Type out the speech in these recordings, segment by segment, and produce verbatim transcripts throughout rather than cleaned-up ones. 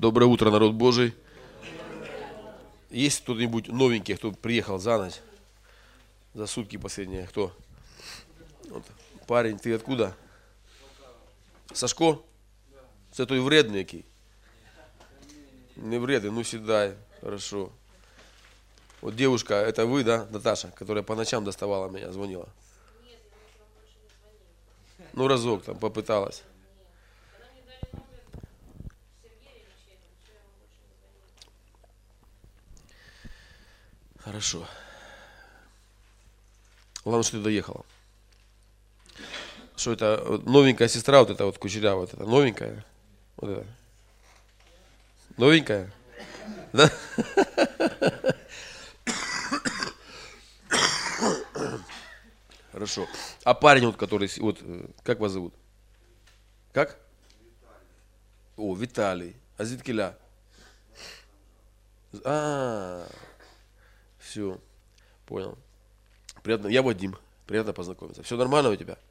Доброе утро, народ Божий. Есть кто-нибудь новенький, кто приехал за ночь, за сутки последние? Кто? Вот. Парень, ты откуда? Сашко? Це той вредний який? Не вредный, ну седай, хорошо. Вот девушка, это вы, да, Наташа, которая по ночам доставала меня, звонила? Ну разок там попыталась. Хорошо. Главное, что ты доехала. Что это новенькая сестра, вот эта вот кучерявая, вот эта новенькая? Вот это. Новенькая? Да? Хорошо. А парень, вот, который, вот, как вас зовут? Как? О, Виталий. А звідкіля? А, все, понял. Приятно. Я Вадим. Приятно познакомиться. Все нормально у тебя?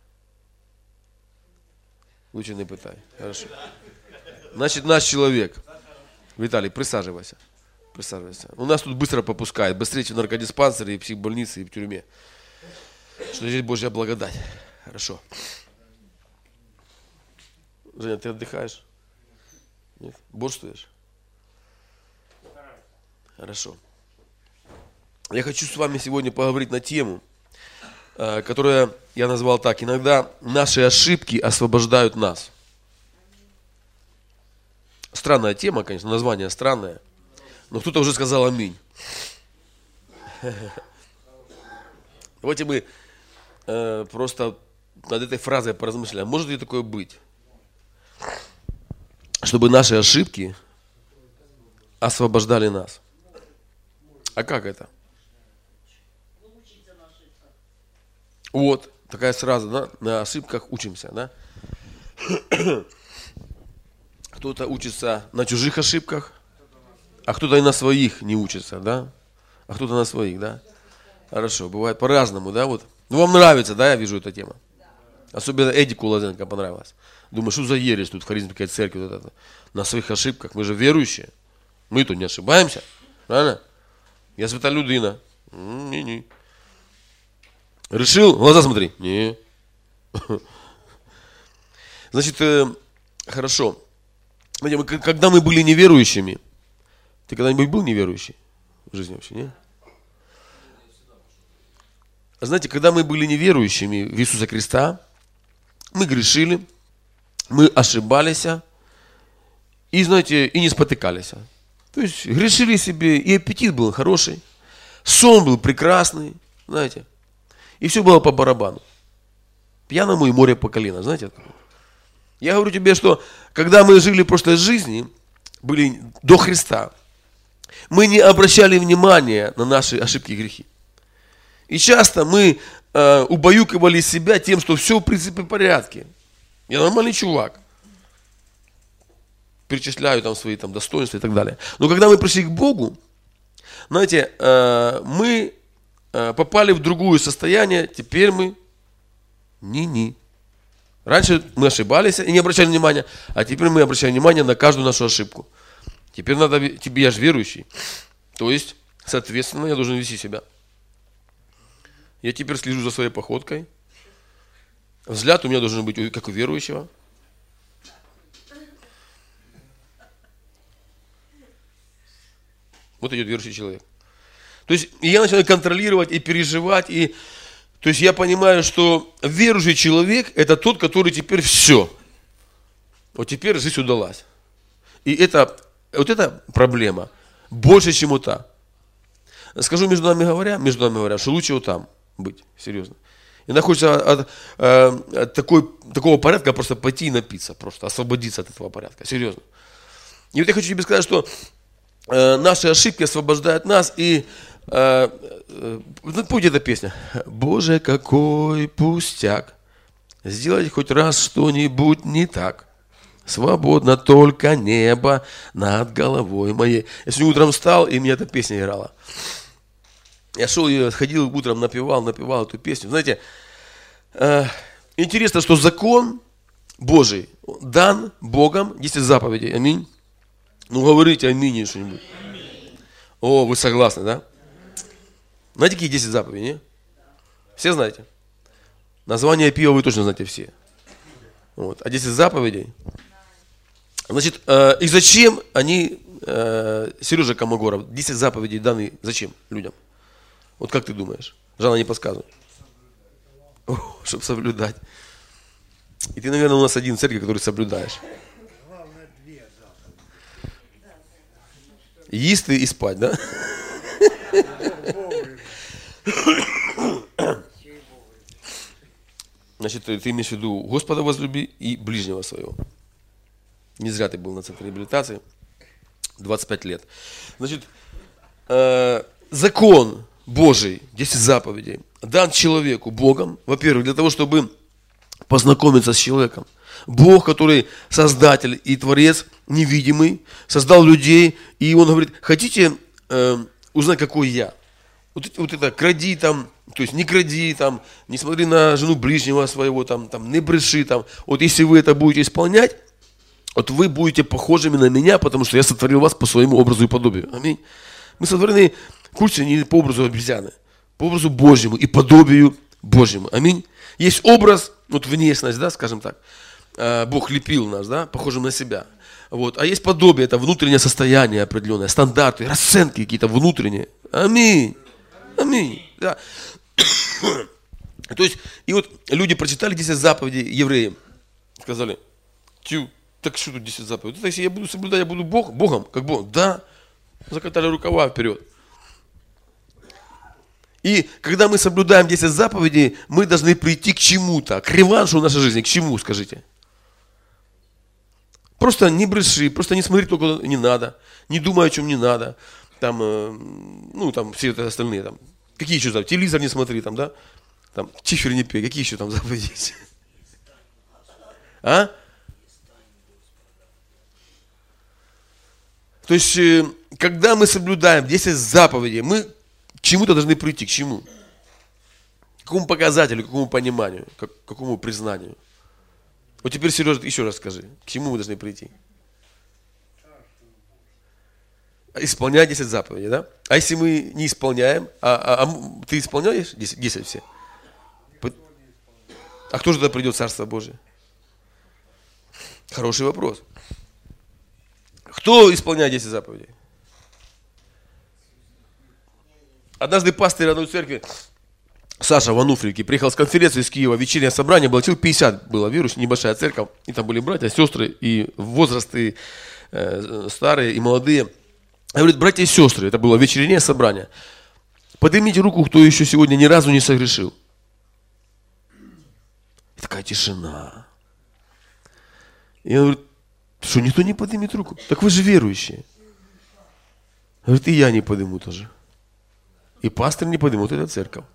Лучше не пытай. Хорошо. Значит, наш человек. Виталий, присаживайся. Присаживайся. У нас тут быстро попускает. Быстрее, чем в наркодиспансере, и в психбольнице, и в тюрьме. Что здесь Божья благодать. Хорошо. Женя, ты отдыхаешь? Нет? Борствуешь? Хорошо. Я хочу с вами сегодня поговорить на тему, которую я назвал так. Иногда наши ошибки освобождают нас. Странная тема, конечно, название странное. Но кто-то уже сказал аминь. Давайте мы э, просто над этой фразой поразмышляем. Может ли такое быть? Чтобы наши ошибки освобождали нас. А как это? Вот, такая сразу, да? На ошибках учимся, да? Кто-то учится на чужих ошибках, а кто-то и на своих не учится, да? А кто-то на своих, да? Хорошо, бывает по-разному, да? Вот. Ну, вам нравится, да, я вижу эту тему? Особенно Эдику Лозенко понравилось. Думаю, что за ересь тут в харизмской церкви вот это? На своих ошибках. Мы же верующие. Мы тут не ошибаемся. Правильно? Я свята людина. Не-не. Решил? Глаза смотри. Не. Значит, э, хорошо. Когда мы были неверующими, ты когда-нибудь был неверующий в жизни вообще, не? Знаете, когда мы были неверующими в Иисуса Христа, мы грешили, мы ошибались, и, знаете, и не спотыкались. То есть грешили себе, и аппетит был хороший, сон был прекрасный, знаете, и все было по барабану. Пьяному и море по колено, знаете. Я говорю тебе, что когда мы жили в прошлой жизни, были до Христа, мы не обращали внимания на наши ошибки и грехи. И часто мы э, убаюкивали себя тем, что все в принципе в порядке. Я нормальный чувак. Перечисляю там свои там, достоинства и так далее. Но когда мы пришли к Богу, знаете, э, мы э, попали в другое состояние, теперь мы ни-ни. Раньше мы ошибались и не обращали внимания, а теперь мы обращаем внимание на каждую нашу ошибку. Теперь надо, тебе я же верующий. То есть, соответственно, я должен вести себя. Я теперь слежу за своей походкой. Взгляд у меня должен быть как у верующего. Вот идет верующий человек. То есть я начинаю контролировать и переживать. И, то есть я понимаю, что верующий человек это тот, который теперь все. Вот теперь жизнь удалась. И это, вот эта проблема больше, чем вот та. Скажу между нами говоря, между нами говоря, что лучше вот там быть, серьезно. И находится от, от, от такой, такого порядка просто пойти и напиться, просто освободиться от этого порядка, серьезно. И вот я хочу тебе сказать, что э, наши ошибки освобождают нас, и э, э, помните эта песня? Боже, какой пустяк, сделать хоть раз что-нибудь не так, свободно только небо над головой моей. Я сегодня утром встал, и мне эта песня играла. Я шел и ходил утром, напевал, напевал эту песню. Знаете, э, интересно, что закон Божий дан Богом, десять заповедей, аминь. Ну, говорите аминь что-нибудь. О, вы согласны, да? Знаете, какие десять заповедей, не? Все знаете? Название пива вы точно знаете все. Вот. А десять заповедей. Значит, э, и зачем они, э, Сережа Комогоров, десять заповедей даны, зачем людям? Вот как ты думаешь? Жанна не подсказывает. Чтобы соблюдать. И ты, наверное, у нас один в церкви, который соблюдаешь. Есть ты и спать, да? Значит, ты имеешь в виду Господа возлюби и ближнего своего. Не зря ты был на центре реабилитации. двадцать пять лет. Значит, э, закон Божий, десять заповедей, дан человеку Богом, во-первых, для того, чтобы познакомиться с человеком. Бог, который создатель и творец, невидимый, создал людей, и он говорит, хотите э, узнать, какой я? Вот, вот это, кради там, то есть не кради там, не смотри на жену ближнего своего, там, там, не бреши там. Вот если вы это будете исполнять, вот вы будете похожими на меня, потому что я сотворил вас по своему образу и подобию. Аминь. Мы сотворены в курсе не по образу обезьяны, по образу Божьему и подобию Божьему. Аминь. Есть образ, вот внешность, да, скажем так. Бог лепил нас, да, похожим на себя. Вот. А есть подобие, это внутреннее состояние определенное, стандарты, расценки какие-то внутренние. Аминь. Аминь. Да. То есть, и вот люди прочитали десять заповедей евреям. Сказали, тю, так что тут десять заповедей? Это если я буду соблюдать, я буду Бог, Богом, как Бог. Да. Закатали рукава вперед. И когда мы соблюдаем десять заповедей, мы должны прийти к чему-то, к реваншу в нашей жизни. К чему, скажите? Просто не бреши, просто не смотри только не надо, не думай, о чем не надо. Там, ну, там, все это остальные, там, какие еще там, телевизор не смотри, там, да? Там, чифер не пей, какие еще там заповеди есть? А? То есть, когда мы соблюдаем десять заповедей, мы к чему-то должны прийти, к чему? К какому показателю, к какому пониманию, к какому признанию? Вот теперь, Сережа, еще раз скажи, к чему мы должны прийти? Исполнять десять заповедей, да? А если мы не исполняем, а, а, а ты исполняешь десять, десять все? А кто же тогда придет в Царство Божие? Хороший вопрос. Кто исполняет десять заповедей? Однажды пастырь одной церкви, Саша в Ануфрике, приехал с конференции из Киева, вечернее собрание было, человек пятьдесят было верующих, небольшая церковь, и там были братья, сестры, и возрасты э, старые и молодые. Я говорю, братья и сестры, это было вечернее собрание, поднимите руку, кто еще сегодня ни разу не согрешил. И такая тишина. И я говорю, что никто не поднимет руку? Так вы же верующие. Говорит, и я не подниму тоже. И пастор не поднимет, это церковь.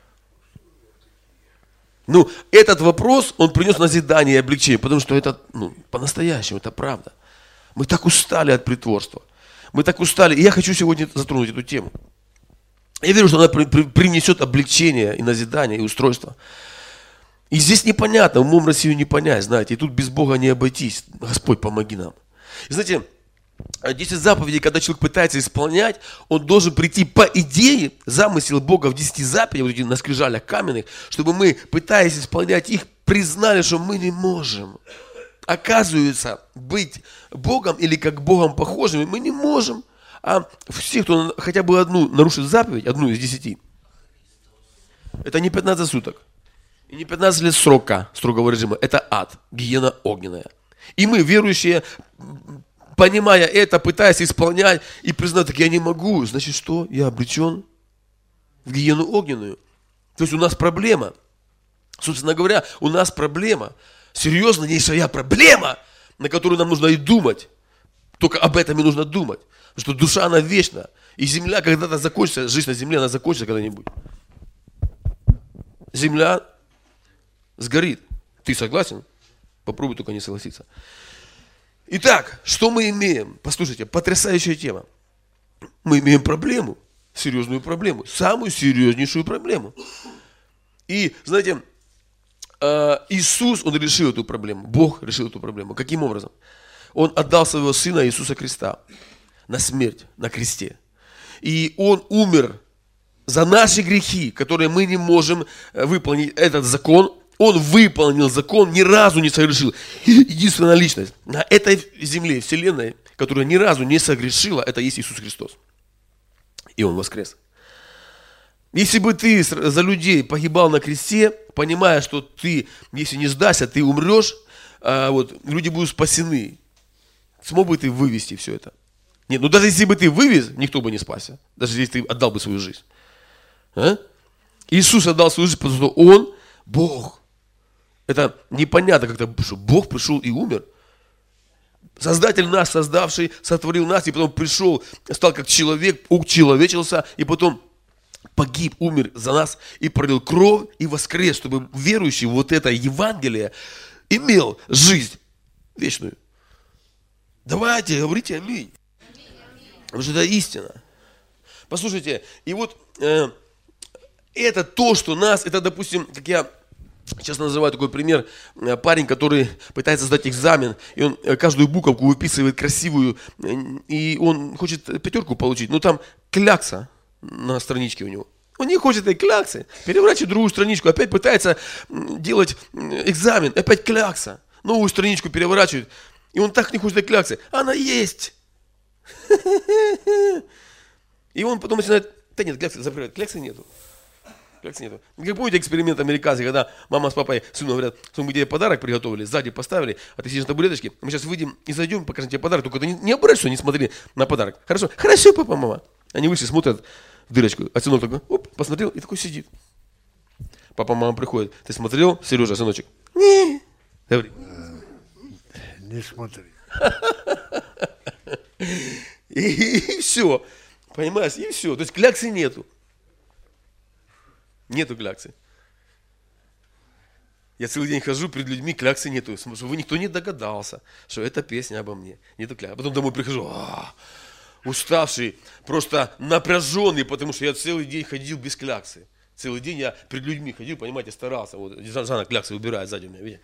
Ну, этот вопрос, он принес назидание и облегчение, потому что это, ну, по-настоящему, это правда. Мы так устали от притворства. Мы так устали. И я хочу сегодня затронуть эту тему. Я верю, что она при, при, принесет облегчение и назидание, и устройство. И здесь непонятно, умом Россию не понять, знаете. И тут без Бога не обойтись. Господь, помоги нам. И знаете, десять заповедей, когда человек пытается исполнять, он должен прийти по идее, замысел Бога в десяти заповедях, вот эти на скрижалях каменных, чтобы мы, пытаясь исполнять их, признали, что мы не можем. Оказывается, быть Богом или как Богом похожими мы не можем. А все, кто хотя бы одну нарушит заповедь, одну из десяти, это не пятнадцать суток. И не пятнадцать лет срока строгого режима. Это ад, гиена огненная. И мы, верующие, понимая это, пытаясь исполнять и признать, так я не могу, значит что? Я обречен в гиену огненную. То есть у нас проблема. Собственно говоря, у нас проблема. Серьезнейшая проблема, на которую нам нужно и думать. Только об этом и нужно думать. Потому что душа, она вечна. И земля когда-то закончится, жизнь на земле, она закончится когда-нибудь. Земля сгорит. Ты согласен? Попробуй только не согласиться. Итак, что мы имеем? Послушайте, потрясающая тема. Мы имеем проблему, серьезную проблему, самую серьезнейшую проблему. И, знаете, Иисус, Он решил эту проблему, Бог решил эту проблему. Каким образом? Он отдал своего Сына Иисуса Христа на смерть, на кресте. И Он умер за наши грехи, которые мы не можем выполнить этот закон. Он выполнил закон, ни разу не согрешил. Единственная личность на этой земле, вселенной, которая ни разу не согрешила, это есть Иисус Христос. И Он воскрес. Если бы ты за людей погибал на кресте, понимая, что ты, если не сдашься, ты умрешь, а вот, люди будут спасены. Смог бы ты вывести все это? Нет, ну даже если бы ты вывез, никто бы не спасся. Даже если ты отдал бы свою жизнь. А? Иисус отдал свою жизнь, потому что Он Бог. Это непонятно как-то, что Бог пришел и умер. Создатель нас, создавший, сотворил нас, и потом пришел, стал как человек, учеловечился, и потом погиб, умер за нас, и пролил кровь, и воскрес, чтобы верующий в вот это Евангелие имел жизнь вечную. Давайте, говорите аминь. Потому что это истина. Послушайте, и вот э, это то, что нас, это, допустим, как я сейчас называю такой пример, э, парень, который пытается сдать экзамен, и он э, каждую буковку выписывает красивую, э, и он хочет пятерку получить, но там клякса на страничке у него. Он не хочет этой кляксы, переворачивает другую страничку, опять пытается делать экзамен, опять клякса, новую страничку переворачивает, и он так не хочет этой кляксы, она есть. И он потом начинает, да нет, кляксы закрывают, кляксы нету. Кляксы нету. Как помните эксперимент американский, когда мама с папой сыну говорят, что мы тебе подарок приготовили, сзади поставили, а ты сидишь на табуреточке, мы сейчас выйдем и зайдем, покажем тебе подарок, только ты не, не обращайся, не смотри на подарок. Хорошо? Хорошо, папа, мама. Они вышли, смотрят в дырочку, а сынок такой, оп, посмотрел и такой сидит. Папа, мама приходит, ты смотрел, Сережа, сыночек? Не. Говори. Не смотри. И, и все. Понимаешь? И все. То есть кляксы нету. Нету кляксы. Я целый день хожу перед людьми, кляксы нету. Чтобы никто не догадался, что это песня обо мне. Нету кляксы. Потом домой прихожу, а, уставший, просто напряженный, потому что я целый день ходил без кляксы. Целый день я перед людьми ходил, понимаете, старался. Вот Жанна кляксы убирает сзади у меня, видите?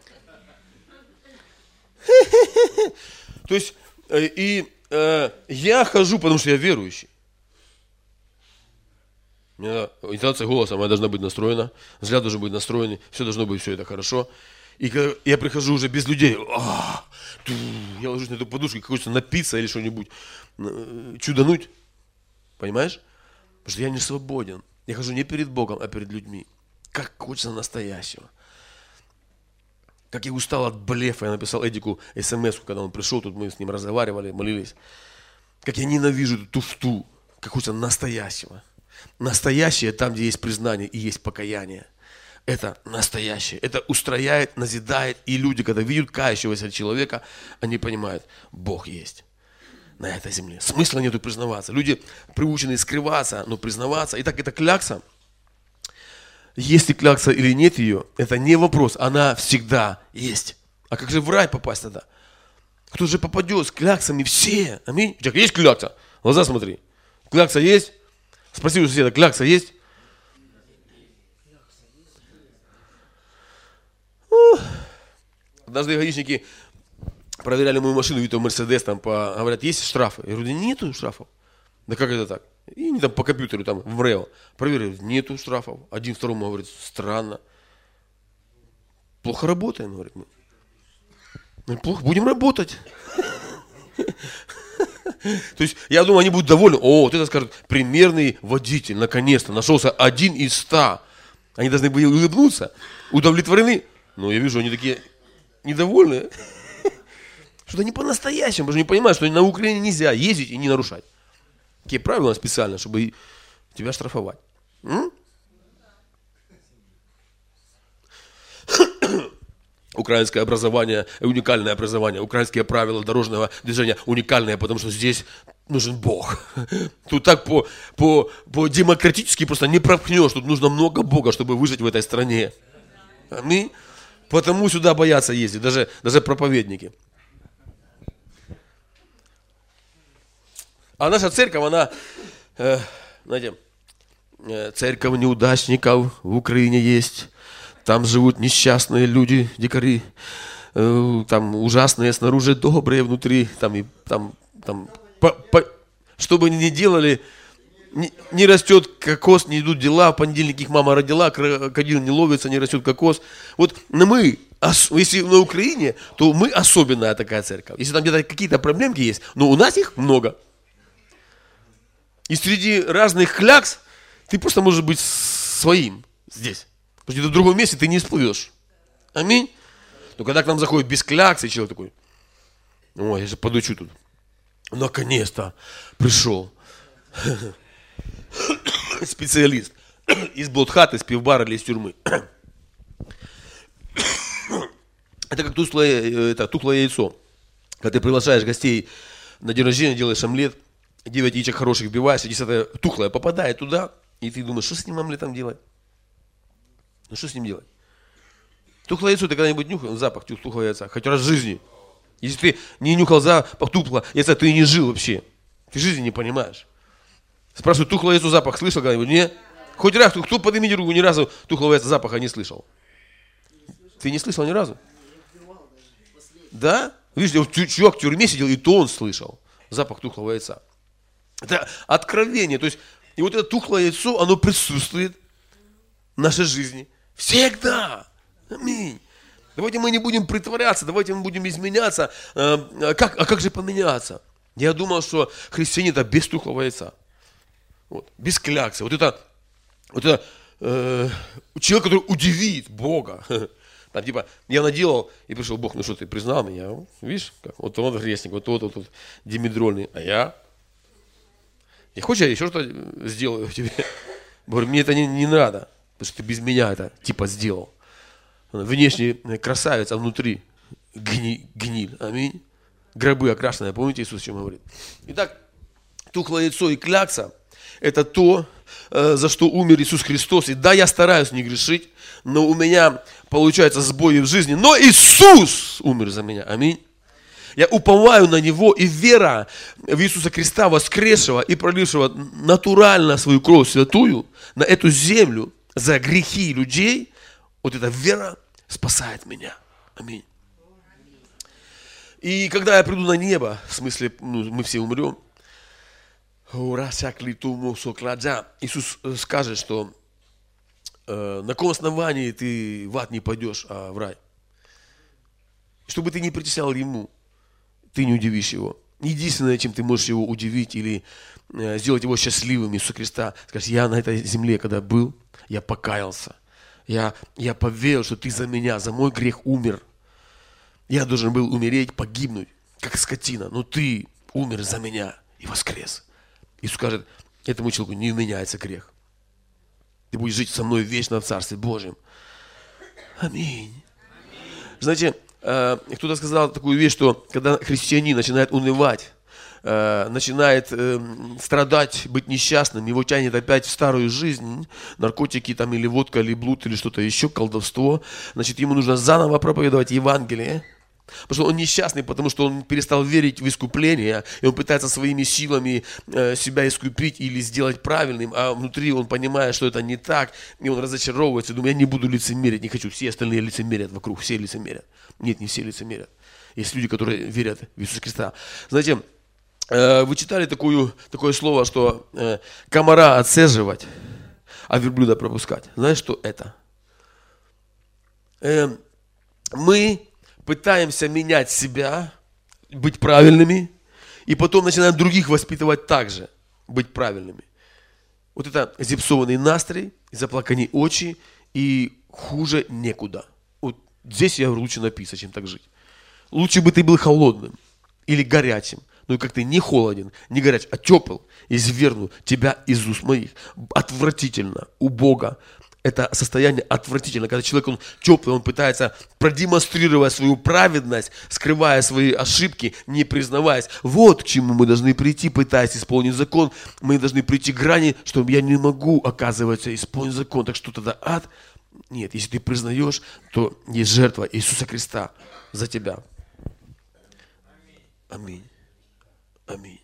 То есть, и э, я хожу, потому что я верующий. У меня интонация голоса моя должна быть настроена, взгляд должен быть настроен, все должно быть, все это хорошо. И когда я прихожу уже без людей, а, ту, я ложусь на эту подушку, хочется напиться или что-нибудь, чудануть. Понимаешь? Потому что я не свободен. Я хожу не перед Богом, а перед людьми. Как хочется настоящего. Как я устал от блефа, я написал Эдику смс, когда он пришел, тут мы с ним разговаривали, молились. Как я ненавижу эту туфту, как хочется настоящего. Настоящее там, где есть признание и есть покаяние. Это настоящее. Это устрояет, назидает. И люди, когда видят кающегося человека, они понимают, Бог есть на этой земле. Смысла нету признаваться. Люди приучены скрываться, но признаваться. Итак, это клякса. Есть ли клякса или нет ее, это не вопрос. Она всегда есть. А как же в рай попасть тогда? Кто же попадет с кляксами? Все. Аминь. У тебя есть клякса? В глаза смотри. Клякса есть? Спроси у соседа, клякса есть? Однажды гаишники проверяли мою машину, видят, Мерседес, там, по, говорят, есть штрафы? Я говорю, нету штрафов. Да как это так? И они там по компьютеру, там, в МРЭО проверили, нету штрафов. Один второму говорит, странно. Плохо работаем, говорит мы. Ну, плохо, будем работать. То есть, я думаю, они будут довольны. О, вот это скажут, примерный водитель, наконец-то, нашелся один из ста. Они должны были улыбнуться, удовлетворены. Но я вижу, они такие недовольные. Что-то не по-настоящему, потому что не понимают, что на Украине нельзя ездить и не нарушать. Какие правила специально, чтобы тебя штрафовать. М? Украинское образование, уникальное образование, украинские правила дорожного движения уникальные, потому что здесь нужен Бог. Тут так по, по, по демократически просто не пропхнешь, тут нужно много Бога, чтобы выжить в этой стране. Аминь. Потому сюда боятся ездить, даже, даже проповедники. А наша церковь, она, э, знаете, э, церковь неудачников в Украине есть. Там живут несчастные люди, дикари. э, там ужасные снаружи, добрые внутри, там, и, там, там, по, по, что бы ни делали, не, не растет кокос, не идут дела, в понедельник их мама родила, крокодил не ловится, не растет кокос. Вот мы, если на Украине, то мы особенная такая церковь. Если там где-то какие-то проблемки есть, но у нас их много. И среди разных клякс ты просто можешь быть своим здесь. Потому что в другом месте ты не всплывешь. Аминь. Но когда к нам заходит без кляксы, человек такой, ой, я же подучу тут. Наконец-то пришел специалист из блудхаты, из пивбара или из тюрьмы. Это как тухлое, это, тухлое яйцо. Когда ты приглашаешь гостей на день рождения, делаешь омлет, девять яичек хороших вбиваешь, и десятое тухлое попадает туда, и ты думаешь, что с ним омлетом делать? Ну что с ним делать? Тухлое яйцо, ты когда-нибудь нюхал запах тухлого яйца? Хоть раз в жизни. Если ты не нюхал запах тухлого яйца, ты и не жил вообще. Ты жизни не понимаешь. Спрашивают, тухлое яйцо запах слышал когда-нибудь? Нет? Хоть раз, кто поднимите руку, ни разу тухлого яйца запаха не слышал? Ты не слышал ни разу? Да? Видишь, чувак в тюрьме сидел, и то он слышал запах тухлого яйца. Это откровение. То есть, и вот это тухлое яйцо, оно присутствует в нашей жизни всегда. Аминь. Давайте мы не будем притворяться, давайте мы будем изменяться. А как, а как же поменяться? Я думал, что христианин это без тухлого яйца. Вот, без кляксы. Вот это, вот это э, человек, который удивит Бога. Там, типа, я наделал, и пришел Бог, ну что, ты признал меня? Видишь, как? Вот он грешник, вот тот, вот, вот, димедрольный. А я? И хочешь, я еще что-то сделаю тебе? Говорю, мне это не, не надо, потому что ты без меня это типа сделал. Внешне красавец, а внутри гни, гниль. Аминь. Гробы окрашенные. Помните, Иисус о чем говорит? Итак, тухлое яйцо и клякса – это то, за что умер Иисус Христос. И да, я стараюсь не грешить, но у меня получаются сбои в жизни. Но Иисус умер за меня. Аминь. Я уповаю на Него, и вера в Иисуса Христа, воскресшего и пролившего натурально свою кровь святую на эту землю за грехи людей, вот эта вера спасает меня. Аминь. И когда я приду на небо, в смысле, ну, мы все умрем, Иисус скажет, что э, на каком основании ты в ад не пойдешь, а в рай. Чтобы ты не притеснял Ему, ты не удивишь Его. Единственное, чем ты можешь Его удивить или э, сделать Его счастливым, Иисуса Христа, скажешь, я на этой земле, когда был, я покаялся. Я, я поверил, что ты за меня, за мой грех умер. Я должен был умереть, погибнуть, как скотина. Но ты умер за меня и воскрес. Иисус скажет, этому человеку не вменяется грех. Ты будешь жить со мной вечно в Царстве Божьем. Аминь. Знаете, кто-то сказал такую вещь, что когда христианин начинает унывать, начинает страдать, быть несчастным, его тянет опять в старую жизнь, наркотики там или водка, или блуд, или что-то еще, колдовство, значит, ему нужно заново проповедовать Евангелие, потому что он несчастный, потому что он перестал верить в искупление, и он пытается своими силами себя искупить или сделать правильным, а внутри он понимает, что это не так, и он разочаровывается, думает, я не буду лицемерить, не хочу, все остальные лицемерят вокруг, все лицемерят. Нет, не все лицемерят. Есть люди, которые верят в Иисуса Христа. Знаете, вы читали такую, такое слово, что э, комара отцеживать, а верблюда пропускать. Знаешь, что это? Э, мы пытаемся менять себя, быть правильными, и потом начинаем других воспитывать так же, быть правильными. Вот это зипсованный настрой, заплаканные очи, и хуже некуда. Вот здесь я лучше написать, чем так жить. Лучше бы ты был холодным или горячим. Но как ты не холоден, не горяч, а тепл, изверну тебя из уст моих. Отвратительно у Бога. Это состояние отвратительно, когда человек, он теплый, он пытается продемонстрировать свою праведность, скрывая свои ошибки, не признаваясь. Вот к чему мы должны прийти, пытаясь исполнить закон. Мы должны прийти к грани, что я не могу, оказывается, исполнить закон. Так что тогда ад? Нет, если ты признаешь, то есть жертва Иисуса Христа за тебя. Аминь. Аминь.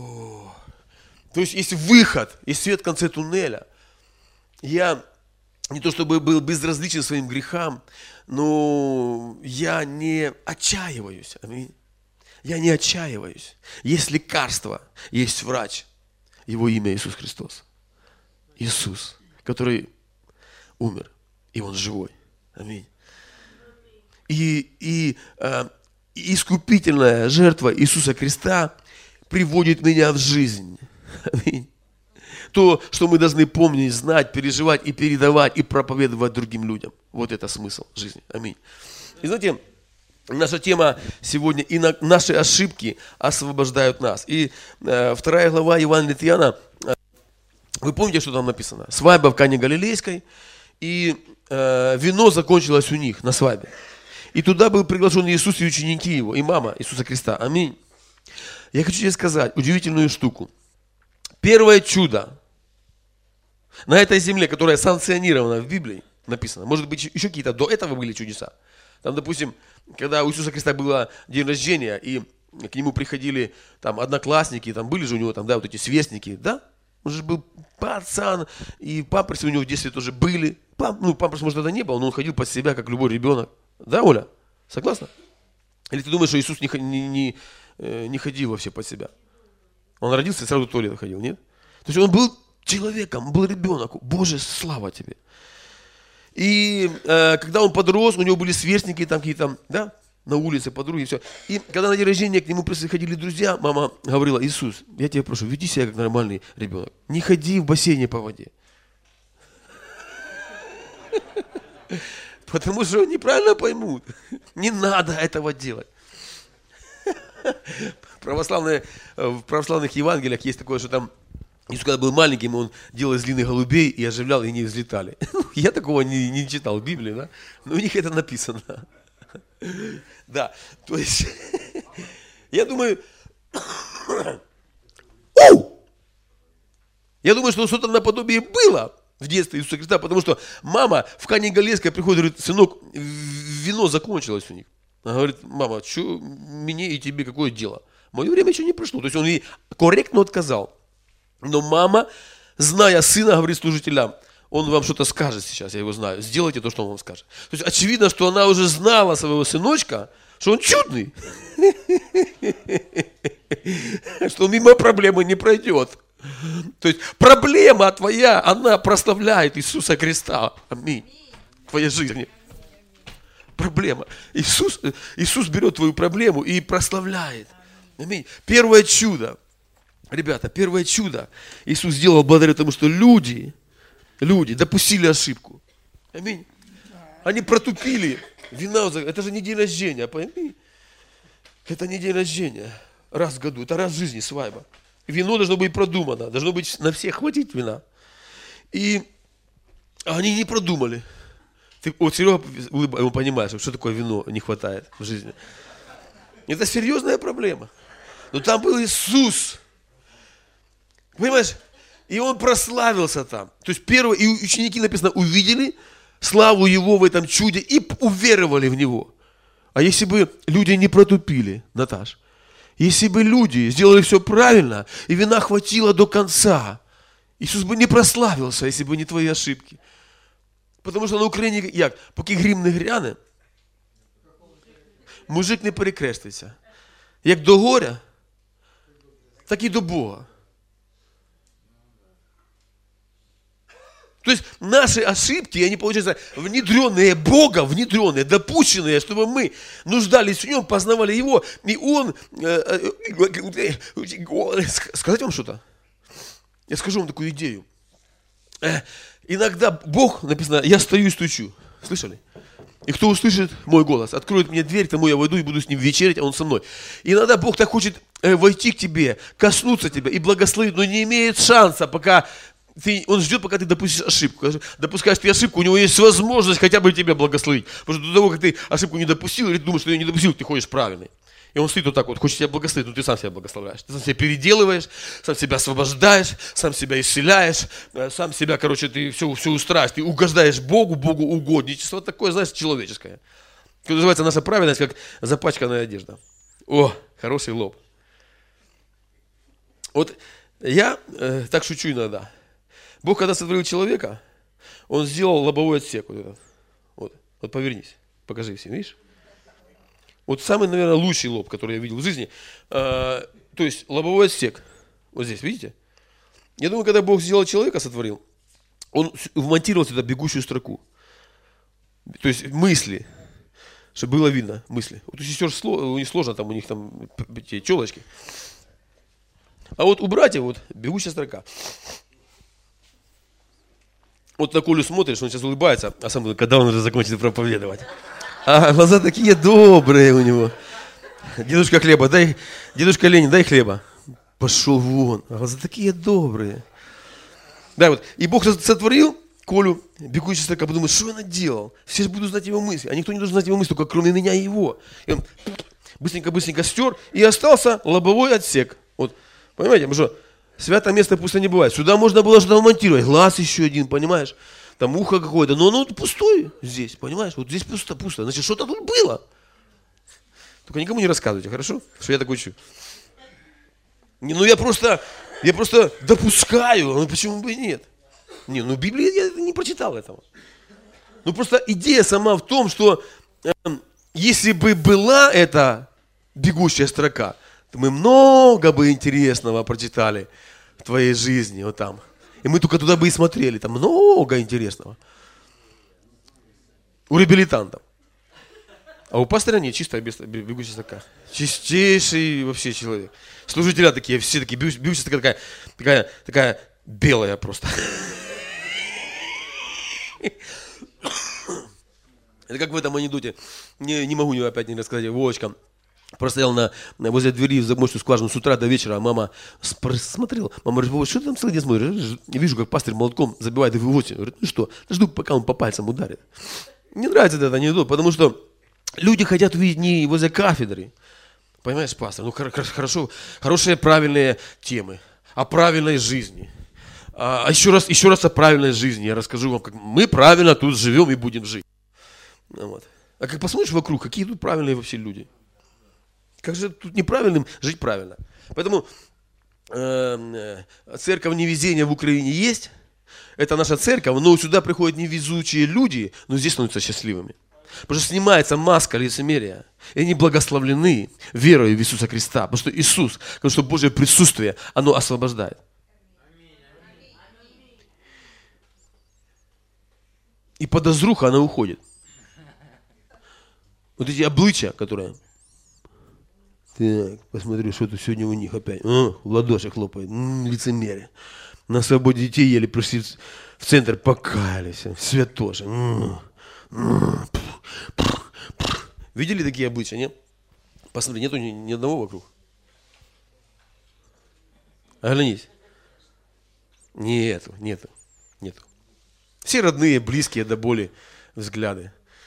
О-о-о. То есть есть выход, есть свет в конце туннеля. Я не то чтобы был безразличен своим грехам, но я не отчаиваюсь. Аминь. Я не отчаиваюсь. Есть лекарство, есть врач. Его имя Иисус Христос. Иисус, который умер, и Он живой. Аминь. И, и э, искупительная жертва Иисуса Христа приводит меня в жизнь. Аминь. То, что мы должны помнить, знать, переживать и передавать, и проповедовать другим людям. Вот это смысл жизни. Аминь. И знаете, наша тема сегодня, и на, наши ошибки освобождают нас. И э, вторая глава Евангелия от Иоанна, э, вы помните, что там написано? Свадьба в Кане Галилейской, и э, вино закончилось у них на свадьбе. И туда был приглашен Иисус и ученики Его, и мама Иисуса Христа. Аминь. Я хочу тебе сказать удивительную штуку. Первое чудо на этой земле, которая санкционирована в Библии, написано, может быть, еще какие-то до этого были чудеса. Там, допустим, когда у Иисуса Христа был день рождения, и к нему приходили там одноклассники, там были же у него там, да, вот эти сверстники, да? Он же был пацан, и памперсы у него в детстве тоже были. Пам, ну, памперс, может, тогда не было, но он ходил под себя, как любой ребенок. Да, Оля? Согласна? Или ты думаешь, что Иисус не, не, не, не ходил вообще под себя? Он родился и сразу в туалет ходил, нет? То есть он был человеком, был ребенок. Боже, слава тебе. И э, когда он подрос, у него были сверстники там какие-то, да, на улице, подруги, все. И когда на день рождения к нему приходили друзья, мама говорила: Иисус, я тебя прошу, веди себя как нормальный ребенок. Не ходи в бассейне по воде. Потому что неправильно поймут. Не надо этого делать. Православные, в православных Евангелиях есть такое, что там Иисус, когда был маленьким, он делал из глины голубей и оживлял, и они взлетали. Я такого не, не читал в Библии, да? Но у них это написано. Да, то есть, я думаю, я думаю, что что-то наподобие было в детстве Иисуса Христа, потому что мама в Кане Галилейской приходит и говорит: сынок, вино закончилось у них. Она говорит: мама, что мне и тебе какое дело? Мое время еще не пришло. То есть он ей корректно отказал. Но мама, зная сына, говорит служителям: он вам что-то скажет сейчас, я его знаю, сделайте то, что он вам скажет. То есть очевидно, что она уже знала своего сыночка, что он чудный, что он мимо проблемы не пройдет. То есть проблема твоя, она прославляет Иисуса Христа. Аминь. В твоей жизни. Проблема. Иисус, Иисус берет твою проблему и прославляет. Аминь. Первое чудо. Ребята, первое чудо Иисус сделал благодаря тому, что люди, люди допустили ошибку. Аминь. Они протупили вина. Это же не день рождения, пойми. Это не день рождения. Раз в году. Это раз в жизни свадьба. Вино должно быть продумано. Должно быть на всех хватить вина. И они не продумали. Ты, вот Серега, он понимаешь, что такое вино не хватает в жизни. Это серьезная проблема. Но там был Иисус. Понимаешь? И он прославился там. То есть первые, и ученики, написано, увидели славу Его в этом чуде и уверовали в Него. А если бы люди не протупили, Наташ, если бы люди сделали все правильно, и вина хватило до конца, Иисус бы не прославился, если бы не твои ошибки. Потому що на Україні, як, поки грім не гряне, мужик не перекреститься. Як до горя, так і до Бога. То есть наши ошибки, они, получается, внедренные Богом, внедренные, допущенные, чтобы мы нуждались в Нем, познавали Его, и Он... Сказать вам что-то? Я скажу вам такую идею. Иногда Бог, написано, я стою и стучу. Слышали? И кто услышит мой голос, откроет мне дверь, тому я войду и буду с ним вечерять, а он со мной. И иногда Бог так хочет войти к тебе, коснуться тебя и благословить, но не имеет шанса, пока... Ты, он ждет, пока ты допустишь ошибку. Допускаешь ты ошибку, у него есть возможность хотя бы тебя благословить. Потому что до того, как ты ошибку не допустил, или ты думаешь, что я не допустил, ты ходишь правильный. И он стоит вот так вот, хочет тебя благословить, но ты сам себя благословляешь. Ты сам себя переделываешь, сам себя освобождаешь, сам себя исцеляешь, сам себя, короче, ты все, все устраиваешь. Ты угождаешь Богу, Богу угодничество. Такое, знаешь, человеческое. Это называется наша праведность, как запачканная одежда. О, хороший лоб. Вот я э, так шучу иногда. Бог, когда сотворил человека, Он сделал лобовой отсек. Вот, этот. вот, вот повернись, покажи всем, видишь? Вот самый, наверное, лучший лоб, который я видел в жизни. А, то есть лобовой отсек. Вот здесь, видите? Я думаю, когда Бог сделал человека, сотворил, Он вмонтировал сюда бегущую строку. То есть мысли, чтобы было видно мысли. Вот у сестер у них сложно, там у них там эти челочки. А вот у братьев вот бегущая строка. Вот на Колю смотришь, он сейчас улыбается, а сам думает, когда он уже закончит проповедовать. А глаза такие добрые у него. Дедушка хлеба, дай, дедушка Ленин, дай хлеба. Пошел вон. А глаза такие добрые. Да, вот. И Бог сотворил Колю, бегущий строка, подумал, что я наделал? Все же будут знать его мысли. А никто не должен знать его мысли, только кроме меня и его. И он быстренько-быстренько стер, и остался лобовой отсек. Вот. Понимаете, потому что святое место пусто не бывает. Сюда можно было что-то монтировать. Глаз еще один, понимаешь? Там ухо какое-то, но оно пустое здесь, понимаешь? Вот здесь пусто, пусто. Значит, что-то тут было. Только никому не рассказывайте, хорошо? Что я такой чую. Не, ну я просто, я просто допускаю, ну почему бы и нет? Не, ну в Библии я не прочитал этого. Ну просто идея сама в том, что э, если бы была эта бегущая строка, то мы много бы интересного прочитали в твоей жизни, вот там. И мы только туда бы и смотрели, там много интересного. У реабилитантов. А у пастора нет, чистая бегущая строка. Чистейший вообще человек. Служителя такие, все такие, бегущая строка такая, такая, такая белая просто. Это как в этом анекдоте. Не, не могу опять не рассказать. Вовочка простоял на, возле двери в замочную скважину с утра до вечера, а мама смотрела. Мама говорит, что ты там целый день смотришь? Я вижу, как пастырь молотком забивает в восемь. Говорит, ну что, жду, пока он по пальцам ударит. Мне нравится этот анекдот, потому что люди хотят увидеть не возле кафедры. Понимаешь, пастор, ну хорошо, хорошие правильные темы о правильной жизни. А еще раз, еще раз о правильной жизни. Я расскажу вам, как мы правильно тут живем и будем жить. Вот. А как посмотришь вокруг, какие тут правильные вообще люди. Как же тут неправильным жить правильно. Поэтому э, церковь невезения в Украине есть. Это наша церковь, но сюда приходят невезучие люди, но здесь становятся счастливыми. Потому что снимается маска лицемерия. И они благословлены верой в Иисуса Христа. Потому что Иисус, потому что Божье присутствие, оно освобождает. И подозруха, она уходит. Вот эти облычья, которые... Так, посмотри, что тут сегодня у них опять. О, в ладоши хлопает. М-м, лицемерие. На свободе детей еле пришли в центр, покаялись. Святоши. М-м, м-м, видели такие облычья, нет? Посмотри, нету ни, ни одного вокруг. Оглянись. Нету, нету, нету. Все родные, близкие до боли взгляды.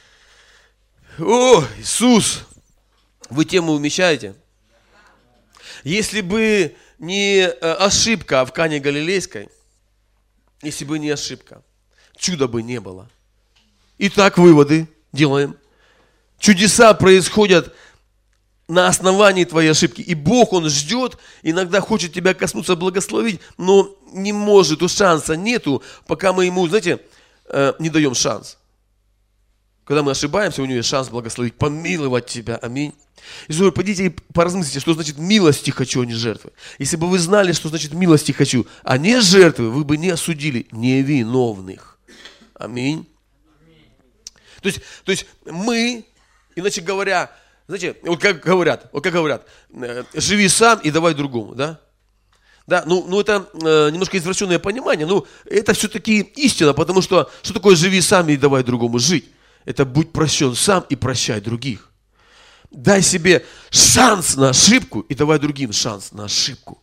О, Иисус! Вы тему умещаете? Если бы не ошибка в Кане Галилейской, если бы не ошибка, чуда бы не было. Итак, выводы делаем. Чудеса происходят на основании твоей ошибки. И Бог, Он ждет, иногда хочет тебя коснуться, благословить, но не может, у шанса нету, пока мы Ему, знаете, не даем шанс. Когда мы ошибаемся, у Него есть шанс благословить, помиловать тебя. Аминь. Иисус говорит, пойдите и поразмыслите, что значит милости хочу, а не жертвы. Если бы вы знали, что значит милости хочу, а не жертвы, вы бы не осудили невиновных. Аминь. То есть, то есть мы, иначе говоря, знаете, вот как говорят, вот как говорят, живи сам и давай другому, да? Да, ну, ну это э, немножко извращенное понимание, но это все-таки истина, потому что что такое живи сам и давай другому жить? Это будь прощен сам и прощай других. Дай себе шанс на ошибку и давай другим шанс на ошибку.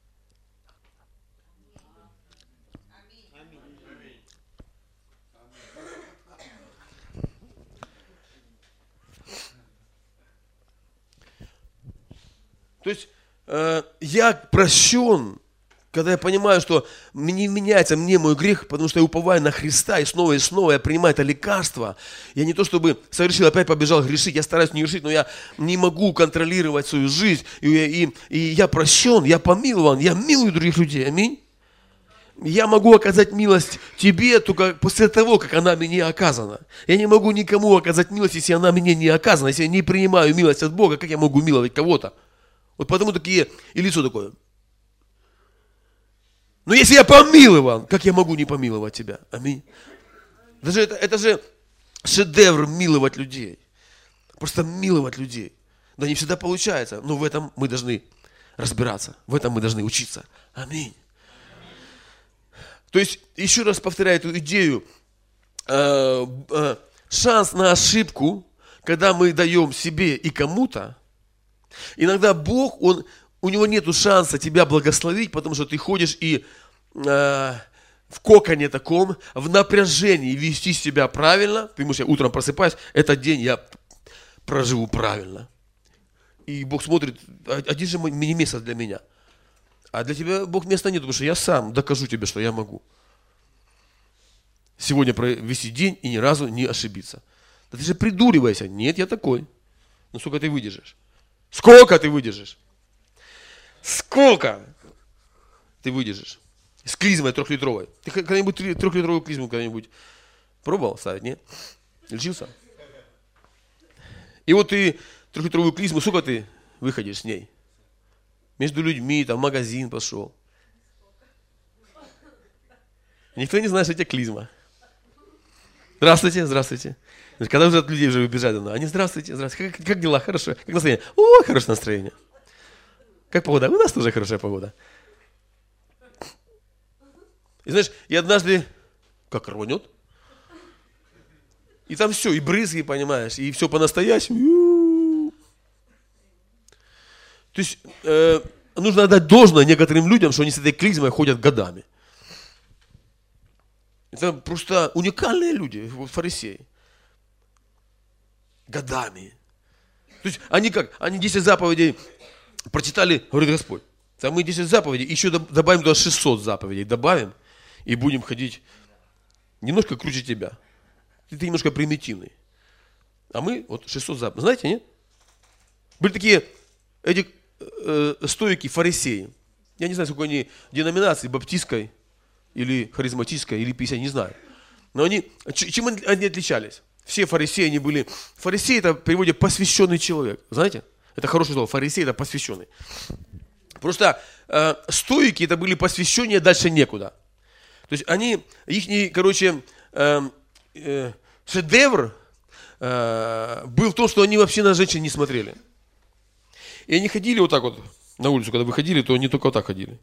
То есть э, я прощен, когда я понимаю, что не меняется мне мой грех, потому что я уповаю на Христа, и снова и снова я принимаю это лекарство. Я не то чтобы совершил, опять побежал грешить, я стараюсь не грешить, но я не могу контролировать свою жизнь. И, и, и я прощен, я помилован, я милую других людей. Аминь. я могу оказать милость тебе только после того, как она мне оказана. Я не могу никому оказать милость, если она мне не оказана. Если я не принимаю милость от Бога, как я могу миловать кого-то? Вот потому такие, и лицо такое. Но если я помиловал, как я могу не помиловать тебя? Аминь. Даже это, это же шедевр миловать людей. Просто миловать людей. Да не всегда получается, но в этом мы должны разбираться. В этом мы должны учиться. Аминь. То есть, еще раз повторяю эту идею. Э, э, шанс на ошибку, когда мы даем себе и кому-то, иногда Бог, он, у него нет шанса тебя благословить, потому что ты ходишь и э, в коконе таком, в напряжении вести себя правильно. Ты можешь, я утром просыпаюсь, этот день я проживу правильно. И Бог смотрит, один же не место для меня. А для тебя Бог места нет, потому что я сам докажу тебе, что я могу. Сегодня провести день и ни разу не ошибиться. Да ты же придуривайся. Нет, я такой. Ну сколько ты выдержишь? Сколько ты выдержишь? Сколько ты выдержишь? С клизмой трехлитровой. Ты когда-нибудь трехлитровую клизму когда-нибудь пробовал ставить, нет? Лечился? И вот ты трехлитровую клизму, сколько ты выходишь с ней? Между людьми, там, в магазин пошел. Никто не знает, что у тебя клизма. Здравствуйте, здравствуйте. Когда уже от людей уже убежать, они здравствуйте, здравствуйте. Как, как дела? Хорошо. Как настроение? О, хорошее настроение. Как погода? У нас тоже хорошая погода. И знаешь, и однажды, как рванет, и там все, и брызги, понимаешь, и все по-настоящему. То есть э, нужно отдать должное некоторым людям, что они с этой клизмой ходят годами. Это просто уникальные люди, фарисеи. Годами. То есть они как? Они десять заповедей прочитали, говорит Господь. А мы десять заповедей, еще добавим туда шестьсот заповедей, добавим, и будем ходить немножко круче тебя. Ты, ты немножко примитивный. А мы вот шестьсот заповедей. Знаете, нет? Были такие эти э, стоики, фарисеи. Я не знаю, сколько они деноминаций, баптистской, или харизматической, или пятидесятой, не знаю. Но они, чем они отличались? Все фарисеи, они были... Фарисей, это в переводе посвященный человек. Знаете? Это хорошее слово. Фарисей, это посвященный. Просто э, стоики, это были посвящения, дальше некуда. То есть они, их, короче, э, э, шедевр э, был в том, что они вообще на женщин не смотрели. И они ходили вот так вот на улицу, когда выходили, то они только вот так ходили.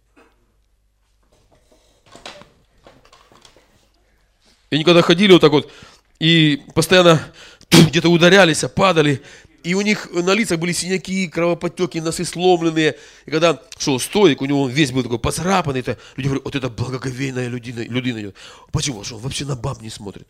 И они когда ходили вот так вот, и постоянно где-то ударялись, падали, и у них на лицах были синяки, кровоподтеки, носы сломленные. И когда шел стоик, у него весь был такой поцарапанный, это, люди говорят, вот это благоговейная людина, людина идет. Почему? Что он вообще на баб не смотрит.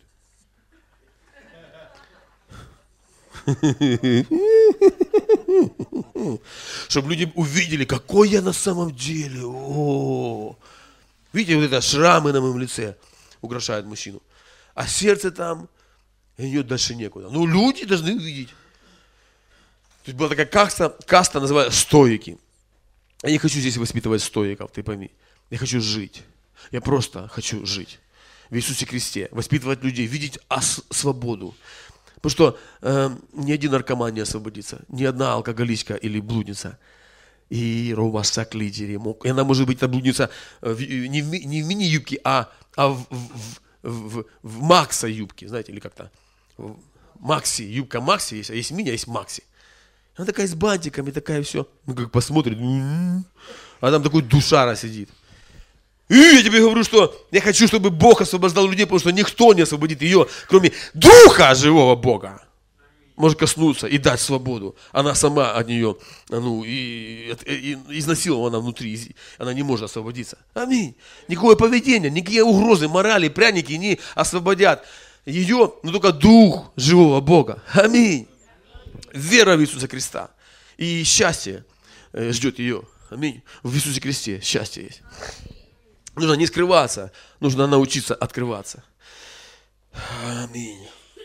Чтобы люди увидели, какой я на самом деле. О-о-о. Видите, вот это шрамы на моем лице украшают мужчину. А сердце там, и идет дальше некуда. Ну, люди должны увидеть. То есть была такая каста, каста называется стоики. Я не хочу здесь воспитывать стоиков, ты пойми. Я хочу жить. Я просто хочу жить в Иисусе Христе. Воспитывать людей, видеть ос- свободу. Потому что э, ни один наркоман не освободится, ни одна алкоголичка или блудница. И рома саклидери. И она может быть, эта блудница в, не, в, не в мини-юбке, а, а в, в, в, в макса юбке, знаете, или как-то. Макси, юбка макси есть, а есть мини, а есть макси. Она такая с бантиками, такая все. Ну как посмотрит, а там такой душара сидит. И я тебе говорю, что я хочу, чтобы Бог освобождал людей, потому что никто не освободит ее, кроме Духа живого Бога. Может коснуться и дать свободу. Она сама от нее, ну, и, и, и изнасилована внутри, она не может освободиться. Аминь. Никакое поведение, никакие угрозы, морали, пряники не освободят ее, но только Дух живого Бога. Аминь. Вера в Иисуса Христа. И счастье ждет ее. Аминь. В Иисусе Христе счастье есть. Нужно не скрываться, нужно научиться открываться. Аминь.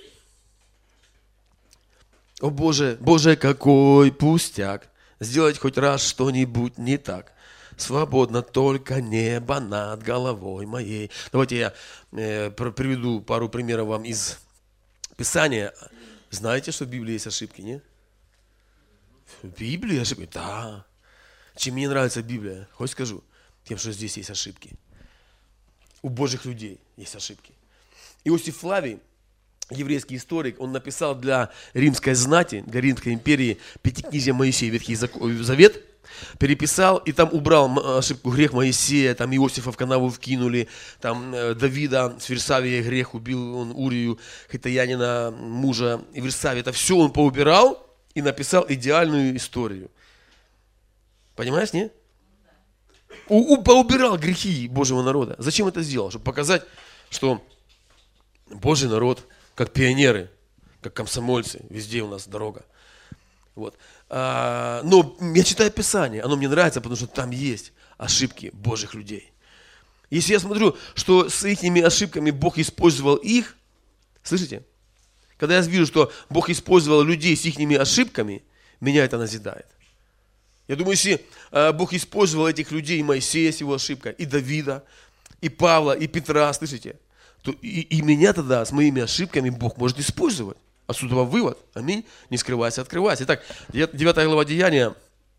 О Боже, Боже, какой пустяк, сделать хоть раз что-нибудь не так. свободно только небо над головой моей. Давайте я э, приведу пару примеров вам из Писания. Знаете, что в Библии есть ошибки, нет? В Библии ошибки? Да. Чем мне нравится Библия? Хоть скажу? Тем, что здесь есть ошибки. У Божьих людей есть ошибки. Иосиф Флавий, еврейский историк, он написал для римской знати, для Римской империи Пятикнижие Моисея, Ветхий Завет, переписал и там убрал ошибку грех Моисея, там Иосифа в канаву вкинули, там Давида с Версавией грех убил, он Урию, хиттаянина, мужа и Версавия. Это все он поубирал и написал идеальную историю. Понимаешь, не? У, у, поубирал грехи Божьего народа. Зачем это сделал? Чтобы показать, что Божий народ, как пионеры, как комсомольцы, везде у нас дорога. Вот. А, но я читаю Писание, оно мне нравится, потому что там есть ошибки Божьих людей. Если я смотрю, что с их ошибками Бог использовал их, слышите? Когда я вижу, что Бог использовал людей с их ошибками, меня это назидает. Я думаю, если э, Бог использовал этих людей, и Моисея с его ошибкой, и Давида, и Павла, и Петра, слышите, то и, и меня тогда с моими ошибками Бог может использовать. Отсюда вывод. Аминь. Не скрывайся, открывайся. Итак, девятая глава Деяния.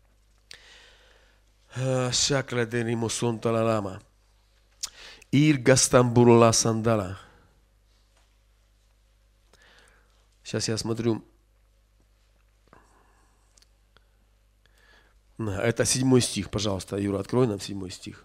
Шакла де римосон талалама. Ир гастамбурла сандала. Сейчас я смотрю. Это седьмой стих, пожалуйста, Юра, открой нам седьмой стих.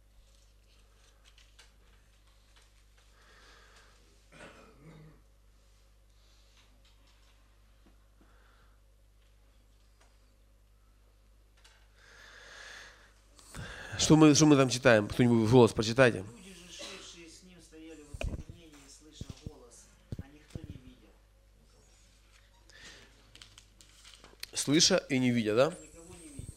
Что мы, что мы там читаем? Кто-нибудь в голос прочитайте. Люди же, шедшие с ним, стояли в оцепенении, слыша голос, а никто не видя. Слыша и не видя, да? Никого не видя.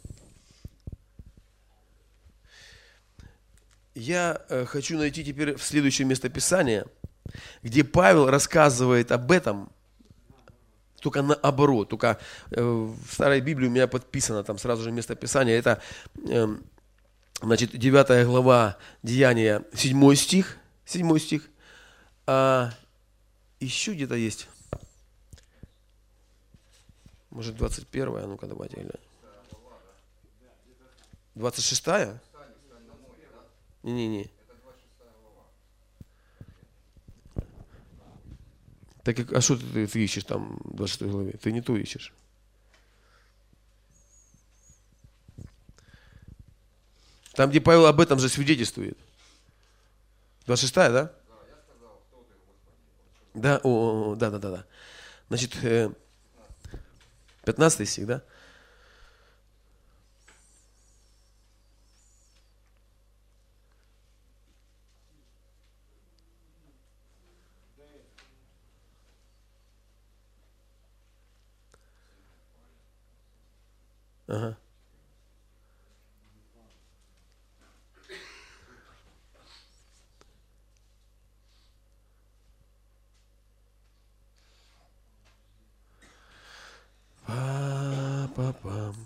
Я э, хочу найти теперь следующее местописание, где Павел рассказывает об этом, только наоборот. Только э, в Старой Библии у меня подписано там сразу же местописание. Это, э, значит, девятая глава Деяния, седьмой стих. седьмой стих. А еще где-то есть. Может, двадцать первая? А ну-ка, давайте глянем. двадцать шестая? Не-не-не. Так, а что ты, ты ищешь там в двадцать шестой главе? Ты не то ищешь. Там, где Павел об этом же свидетельствует. двадцать шестая, да? Да, о, о, да, да, да, да. Значит, пятнадцатый стих, да? Ага. Па-па-пам.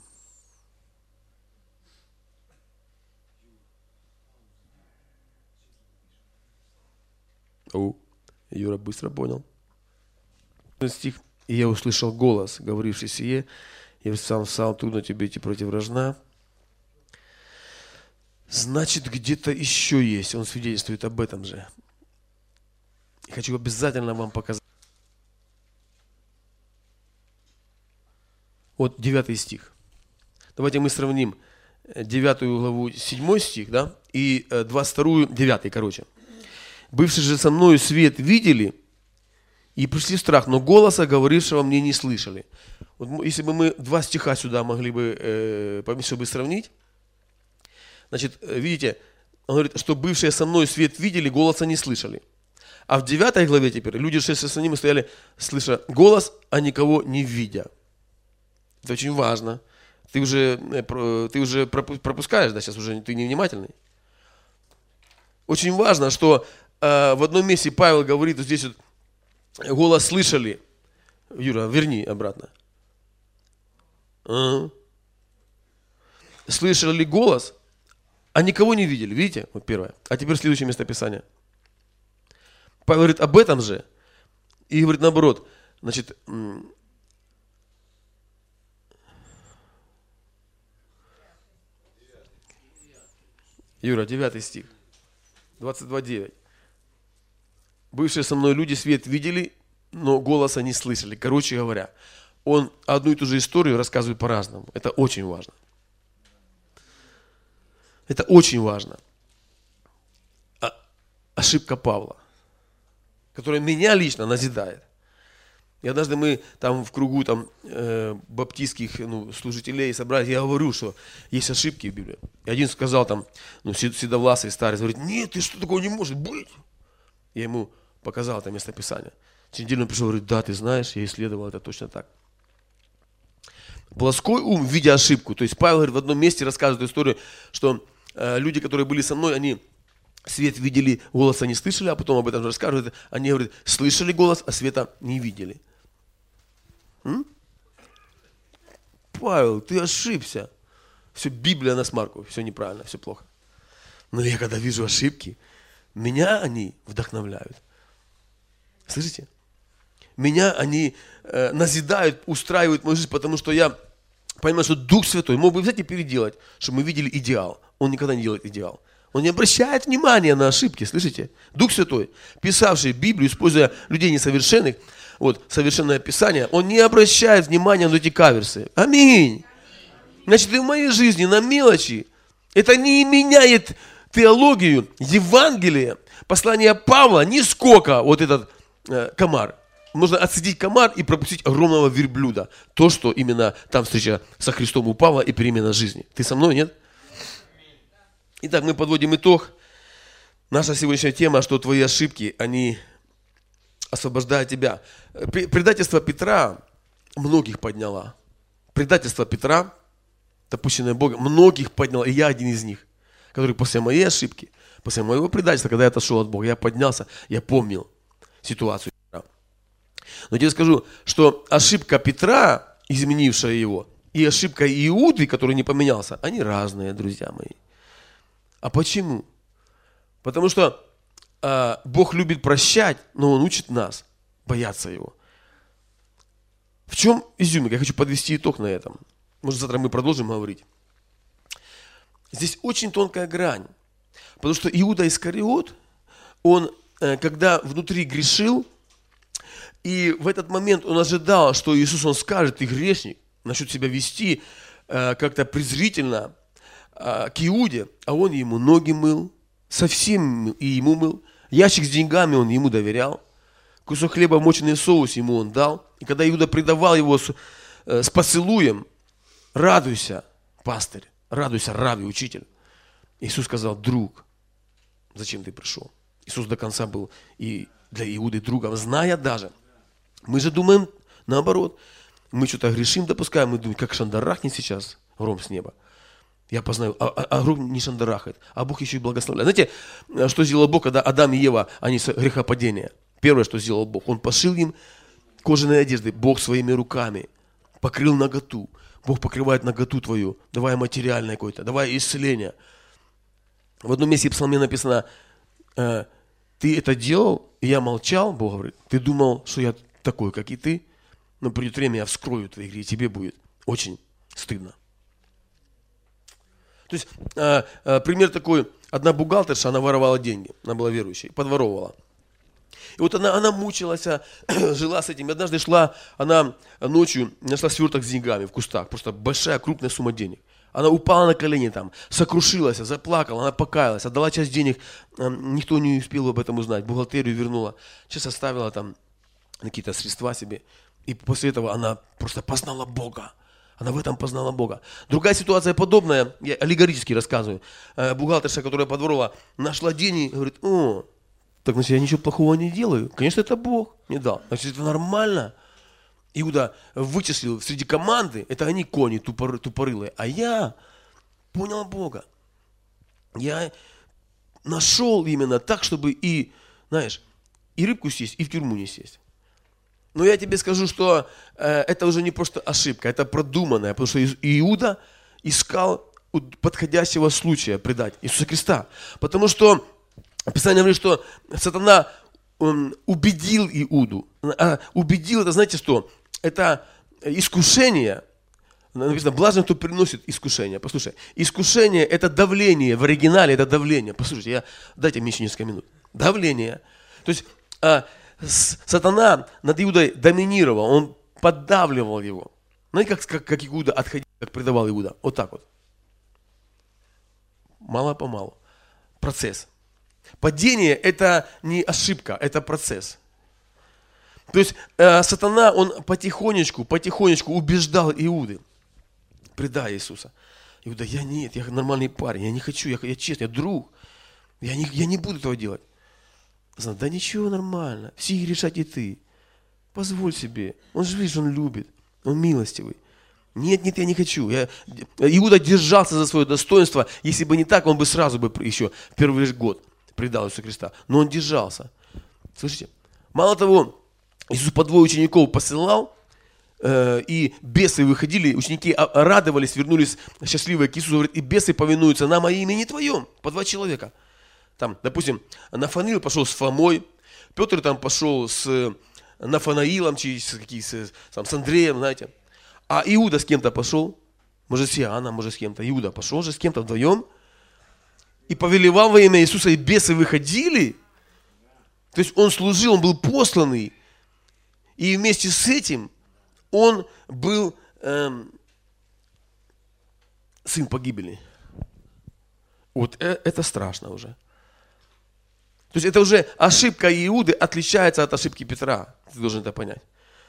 О, Юра быстро понял. Стих. И я услышал голос, говоривший сие, я сам встал, трудно тебе идти против вражна. Значит, где-то еще есть. Он свидетельствует об этом же. И хочу обязательно вам показать. Вот девятый стих. Давайте мы сравним девятую главу, седьмой стих, да, и двадцать вторую, девятый, короче. «Бывшие же со мною свет видели и пришли в страх, но голоса, говорившего мне, не слышали». Вот если бы мы два стиха сюда могли бы, э, чтобы сравнить, значит, видите, он говорит, что бывшие со мной свет видели, голоса не слышали. А в девятой главе теперь люди, шедшие со ними, стояли, слыша голос, а никого не видя. Это очень важно. Ты уже, ты уже пропускаешь, да, сейчас уже ты невнимательный. Очень важно, что э, в одном месте Павел говорит, вот здесь вот голос слышали. Юра, верни обратно. Ага. Слышали голос, а никого не видели. Видите? Вот первое. А теперь следующее местописание. Павел говорит об этом же. И говорит наоборот. Значит, Юра, девятый стих. двадцать два девять. Бывшие со мной люди свет видели, но голоса не слышали. Короче говоря, он одну и ту же историю рассказывает по-разному. Это очень важно. Это очень важно. А, ошибка Павла, которая меня лично назидает. И однажды мы там в кругу там, э, баптистских ну, служителей собрались, я говорю, что есть ошибки в Библии. И один сказал там, ну, седовласый старец, говорит, нет, ты что, такого не может быть? Я ему показал это местописание. Через неделю он пришел и говорит, да, ты знаешь, я исследовал это точно так. Плоской ум, видя ошибку. То есть Павел говорит, в одном месте рассказывает историю, что э, люди, которые были со мной, они свет видели, голоса не слышали, а потом об этом рассказывают. Они говорят, слышали голос, а света не видели. М? Павел, ты ошибся. Все, Библия на смарку, все неправильно, все плохо. Но я когда вижу ошибки, меня они вдохновляют. Слышите? Меня они э, назидают, устраивают мою жизнь, потому что я понимаю, что Дух Святой мог бы взять и переделать, чтобы мы видели идеал. Он никогда не делает идеал. Он не обращает внимания на ошибки, слышите? Дух Святой, писавший Библию, используя людей несовершенных, вот, совершенное Писание, он не обращает внимания на эти каверсы. Аминь. Значит, и в моей жизни на мелочи это не меняет теологию, Евангелие, послание Павла, нисколько вот этот э, комар. Можно отсадить комар и пропустить огромного верблюда. То, что именно там встреча со Христом у Павла и перемена жизни. Ты со мной, нет? Итак, мы подводим итог. Наша сегодняшняя тема, что твои ошибки, они освобождают тебя. Предательство Петра многих подняло. Предательство Петра, допущенное Богом, многих подняло. И я один из них, который после моей ошибки, после моего предательства, когда я отошел от Бога, я поднялся, я помнил ситуацию. Но я тебе скажу, что ошибка Петра, изменившая его, и ошибка Иуды, который не поменялся, они разные, друзья мои. А почему? Потому что э, Бог любит прощать, но Он учит нас бояться Его. В чем изюминка? Я хочу подвести итог на этом. Может, завтра мы продолжим говорить. Здесь очень тонкая грань. Потому что Иуда Искариот, он, э, когда внутри грешил, и в этот момент он ожидал, что Иисус, Он скажет, ты грешник, начнет себя вести э, как-то презрительно э, к Иуде, а он ему ноги мыл, совсем и ему мыл, ящик с деньгами он ему доверял, кусок хлеба, моченый в соус ему он дал. И когда Иуда предавал его с, э, с поцелуем, радуйся, пастырь, радуйся, рабби, учитель. Иисус сказал, друг, зачем ты пришел? Иисус до конца был и для Иуды другом, зная даже. Мы же думаем наоборот. Мы что-то грешим, допускаем, мы думаем, как шандарахнет сейчас гром с неба. Я познаю, а, а, а гром не шандарахает, а Бог еще и благословляет. Знаете, что сделал Бог, когда Адам и Ева, они с грехопадения? Первое, что сделал Бог, Он пошил им кожаные одежды. Бог своими руками покрыл наготу. Бог покрывает наготу твою, давая материальное какое-то, давая исцеление. В одном месте в Псалме написано, э, ты это делал, и я молчал, Бог говорит, ты думал, что я такой, как и ты, но придет время, я вскрою твои грехи, и тебе будет очень стыдно. То есть, э, э, пример такой, одна бухгалтерша, она воровала деньги, она была верующей, подворовывала. И вот она, она мучилась, жила с этим. И однажды шла, она ночью нашла сверток с деньгами в кустах, просто большая, крупная сумма денег. Она упала на колени там, сокрушилась, заплакала, она покаялась, отдала часть денег, никто не успел об этом узнать, бухгалтерию вернула, сейчас оставила там какие-то средства себе. И после этого она просто познала Бога. Она в этом познала Бога. Другая ситуация подобная, я аллегорически рассказываю. Бухгалтерша, которая подворовала, нашла деньги, говорит, о, так значит, я ничего плохого не делаю. Конечно, это Бог мне дал. Значит, это нормально. Иуда вычислил среди команды, это они кони тупор, тупорылые, а я понял Бога. Я нашел именно так, чтобы и, знаешь, и рыбку съесть, и в тюрьму не сесть. Но я тебе скажу, что э, это уже не просто ошибка, это продуманное, потому что Иуда искал подходящего случая предать Иисуса Христа. Потому что Писание говорит, что сатана убедил Иуду. А убедил, это знаете что? Это искушение. Написано, блажен, кто приносит искушение. Послушай, искушение – это давление, в оригинале это давление. Послушайте, я, дайте мне еще несколько минут. Давление. То есть а, с, сатана над Иудой доминировал, он поддавливал его. Знаете, как, как, как Иуда отходил, как предавал Иуда? Вот так вот. Мало-помалу. Процесс. Падение – это не ошибка, это процесс. То есть э, сатана, он потихонечку, потихонечку убеждал Иуды. Предай Иисуса. Иуда, я нет, я нормальный парень, я не хочу, я, я честный, я друг. Я не, я не буду этого делать. Да ничего, нормально, все решать и ты. Позволь себе. Он же, видишь, он любит, он милостивый. Нет, нет, я не хочу. Я... Иуда держался за свое достоинство. Если бы не так, он бы сразу бы еще первый лишь год предал Иисуса Христа. Но он держался. Слышите? Мало того, Иисус по двое учеников посылал, э, и бесы выходили, ученики радовались, вернулись счастливые к Иисусу, говорят, и бесы повинуются нам, а имени твоем. По два человека. Там, допустим, Нафанаил пошел с Фомой, Петр там пошел с Нафанаилом, с, с, там, с Андреем, знаете. А Иуда с кем-то пошел, может с Иоанном, может с кем-то. Иуда пошел же с кем-то вдвоем и повелевал во имя Иисуса, и бесы выходили. То есть он служил, он был посланный. И вместе с этим он был эм, сын погибели. Вот это страшно уже. То есть это уже ошибка Иуды отличается от ошибки Петра. Ты должен это понять.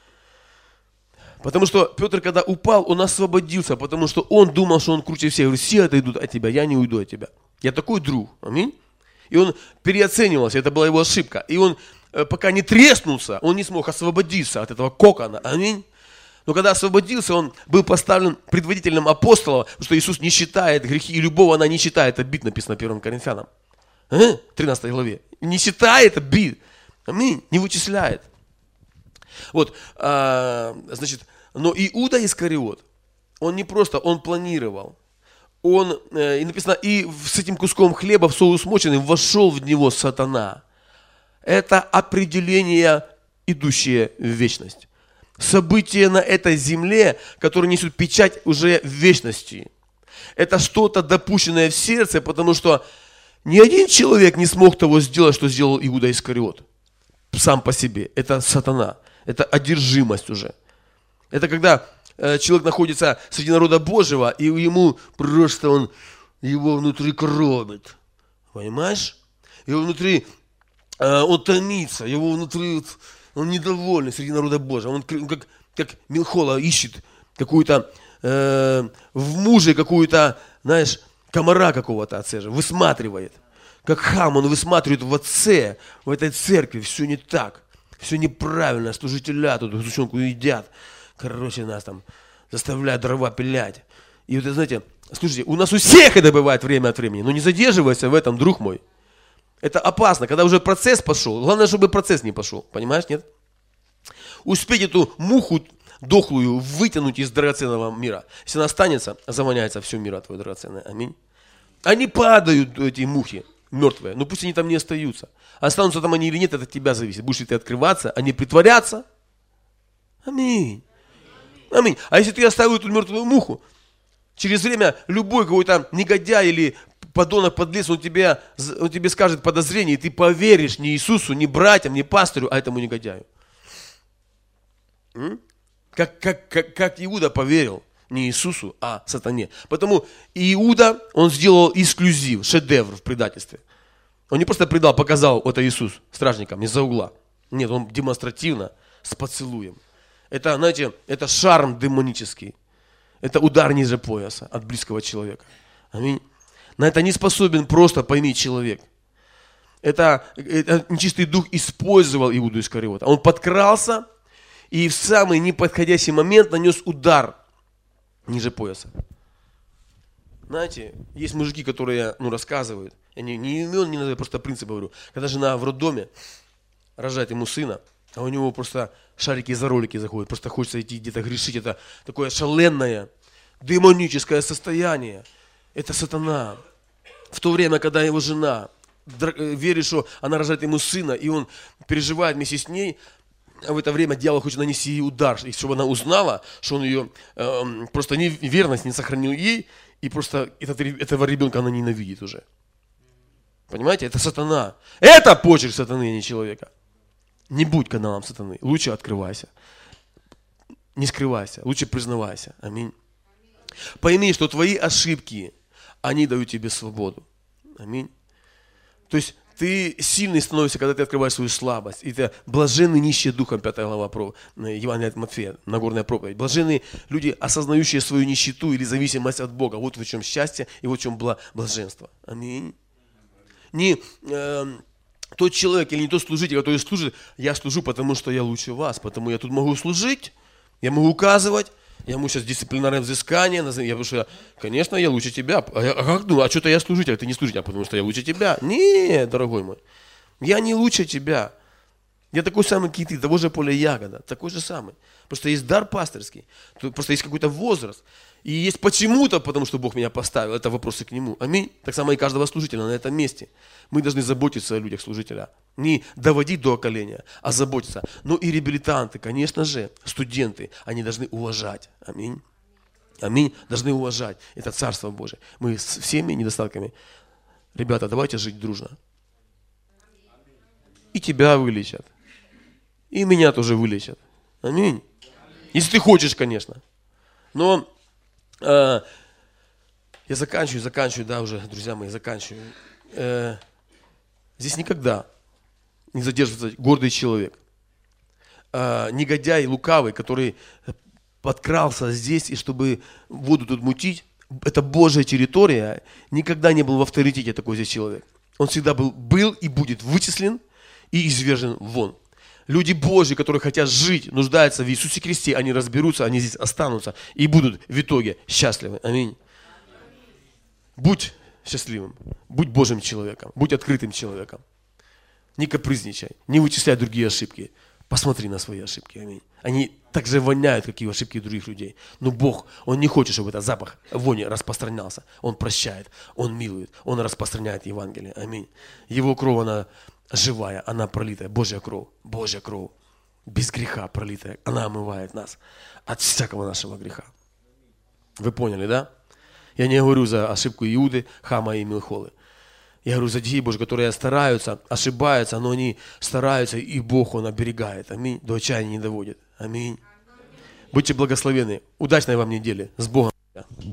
Потому что Петр, когда упал, он освободился, потому что он думал, что он круче всех. Говорит, все отойдут от тебя, я не уйду от тебя. Я такой друг. Аминь. И он переоценивался, это была его ошибка. И он, пока не треснулся, он не смог освободиться от этого кокона. Аминь. Но когда освободился, он был поставлен предводителем апостолов, потому что Иисус не считает грехи, и любого она не считает обид, написано первым Коринфянам. тринадцатой главе. Не считает обид. Аминь. Не вычисляет. Вот, а, значит, но Иуда Искариот, он не просто, он планировал. Он, э, и написано, и с этим куском хлеба в соус смоченный вошел в него сатана. Это определение, идущее в вечность. События на этой земле, которые несут печать уже в вечности. Это что-то допущенное в сердце, потому что ни один человек не смог того сделать, что сделал Иуда Искариот. Сам по себе. Это сатана. Это одержимость уже. Это когда э, человек находится среди народа Божьего, и ему просто он, его внутри кровит. Понимаешь? Его внутри, э, он томится, его внутри, он недовольный среди народа Божьего. Он как, как Милхола ищет какую-то, э, в муже какую-то, знаешь, комара какого-то отца же, высматривает. Как хам, он высматривает в отце, в этой церкви, все не так. Все неправильно, служителя тут сгущенку едят. Короче, нас там заставляют дрова пилять. И вот, знаете, слушайте, у нас у всех это бывает время от времени. Но не задерживайся в этом, друг мой. Это опасно, когда уже процесс пошел. Главное, чтобы процесс не пошел. Понимаешь, нет? Успеть эту муху дохлую вытянуть из драгоценного мира. Если она останется, завоняется все мира твое драгоценное. Аминь. Они падают, эти мухи. Мертвые, но пусть они там не остаются. Останутся там они или нет, это от тебя зависит. Будешь ли ты открываться, а не притворяться? Аминь. Аминь. А если ты оставил эту мертвую муху, через время любой какой-то негодяй или подонок, подлец, он тебе, он тебе скажет подозрение, и ты поверишь не Иисусу, не братьям, не пастырю, а этому негодяю. М? Как, как, как, как Иуда поверил. Не Иисусу, а сатане. Потому Иуда, он сделал эксклюзив, шедевр в предательстве. Он не просто предал, показал это Иисус стражникам из-за угла. Нет, он демонстративно, с поцелуем. Это, знаете, это шарм демонический. Это удар ниже пояса от близкого человека. Аминь. На это не способен просто, пойми, человек. Это, это нечистый дух использовал Иуду Искариота. Он подкрался и в самый неподходящий момент нанес удар ниже пояса. Знаете, есть мужики, которые ну, рассказывают, я не, не имен, не называю, просто принцип говорю. Когда жена в роддоме рожает ему сына, а у него просто шарики за ролики заходят, просто хочется идти где-то грешить. Это такое шаленное, демоническое состояние. Это сатана. В то время, когда его жена верит, что она рожает ему сына, и он переживает вместе с ней, а в это время дьявол хочет нанести ей удар, и чтобы она узнала, что он ее э, просто неверность не сохранил ей, и просто этот, этого ребенка она ненавидит уже. Понимаете? Это сатана. Это почерк сатаны, а не человека. Не будь каналом сатаны. Лучше открывайся. Не скрывайся. Лучше признавайся. Аминь. Пойми, что твои ошибки, они дают тебе свободу. Аминь. То есть ты сильный становишься, когда ты открываешь свою слабость. И ты блаженны нищие духом, пятая глава Евангелия от Матфея, Нагорная проповедь. Блаженны люди, осознающие свою нищету или зависимость от Бога. Вот в чем счастье и вот в чем блаженство. Аминь. Не э, тот человек или не тот служитель, который служит, я служу, потому что я лучше вас, потому я тут могу служить, я могу указывать, я могу сейчас дисциплинарное взыскание, я, потому что, я, конечно, я лучше тебя. А, я, а как думаю, а что-то я служитель, а ты не служитель, а потому что я лучше тебя. Нет, дорогой мой, я не лучше тебя. Я такой самый, как и ты, того же поля ягода, такой же самый. Просто есть дар пастырский, просто есть какой-то возраст. И есть почему-то, потому что Бог меня поставил, это вопросы к Нему. Аминь. Так само и каждого служителя на этом месте. Мы должны заботиться о людях служителя. Не доводить до околения, а заботиться. Но и реабилитанты, конечно же, студенты, они должны уважать. Аминь. Аминь. Должны уважать. Это Царство Божие. Мы с всеми недостатками. Ребята, давайте жить дружно. И тебя вылечат. И меня тоже вылечат. Аминь. Если ты хочешь, конечно. Но э, я заканчиваю, заканчиваю, да, уже, друзья мои, заканчиваю. Э, здесь никогда не задерживается гордый человек. Э, негодяй, лукавый, который подкрался здесь, и чтобы воду тут мутить, это Божья территория, никогда не был в авторитете такой здесь человек. Он всегда был, был и будет вычислен и извержен вон. Люди Божьи, которые хотят жить, нуждаются в Иисусе Христе, они разберутся, они здесь останутся и будут в итоге счастливы. Аминь. Будь счастливым, будь Божьим человеком, будь открытым человеком. Не капризничай, не вычисляй другие ошибки. Посмотри на свои ошибки. Аминь. Они так же воняют, как и ошибки других людей. Но Бог, Он не хочет, чтобы этот запах вони распространялся. Он прощает, Он милует, Он распространяет Евангелие. Аминь. Его кровь, она живая, она пролитая, Божья кровь, Божья кровь, без греха пролитая, она омывает нас от всякого нашего греха. Вы поняли, да? Я не говорю за ошибку Иуды, Хама и Милхолы. Я говорю за детей Божьих, которые стараются, ошибаются, но они стараются, и Бог, Он оберегает. Аминь. До отчаяния не доводит. Аминь. Будьте благословенны. Удачной вам недели. С Богом.